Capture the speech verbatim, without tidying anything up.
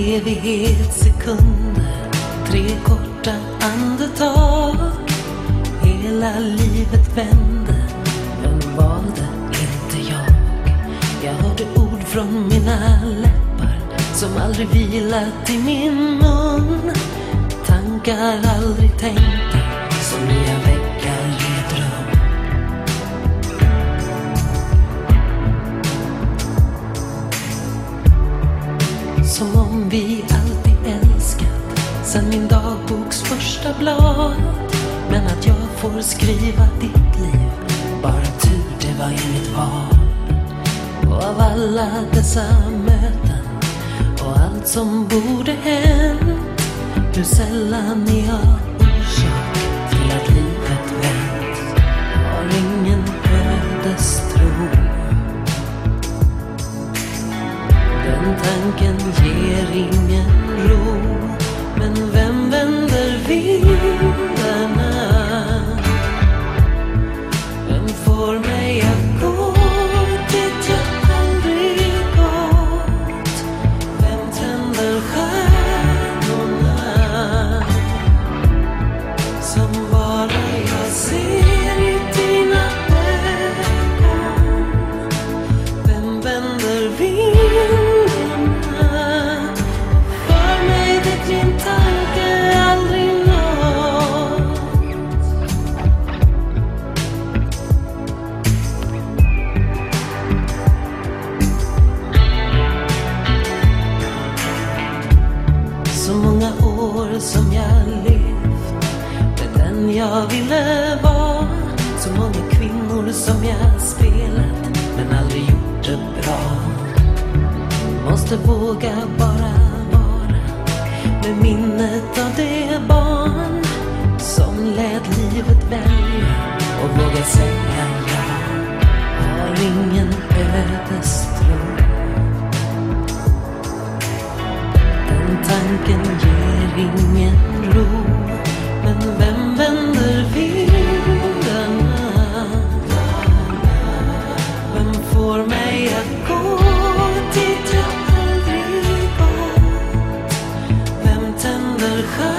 evighetssekunder, tre korta andetag. Hela livet vände, men valde inte jag. Jag hörde ord från mina läppar som aldrig vilat i min mun. Tankar aldrig tänkta som nya väggar i ett rum. Som om vi alltid älskat sen min dagboks första blad. Men att jag får skriva ditt liv, bara tur det var inget val. Och av alla dessa möten och allt som borde hänt, hur sällan är jag orsak till att livet vänt. Har ingen ödestro. Den tanken ger ingen ro. Men vem vänder vindarna? Vem får mig att gå dit jag aldrig gått? Vem tänder stjärnorna som bara jag ser i dina ögon? Vem vänder vindarna för mig dit din tanke aldrig nått? Så många år som jag levt med den jag ville vara. Så många kvinnor som jag spelat men aldrig gjort det bra. Måste våga bara vara med minnet av det barn som lät livet välja och våga säga ja. Har ingen ödestro. Den tanken ger ingen ro. Men vem vänder vindarna? Vem får mig att gå dit jag aldrig gått? Vem tänder stjärnorna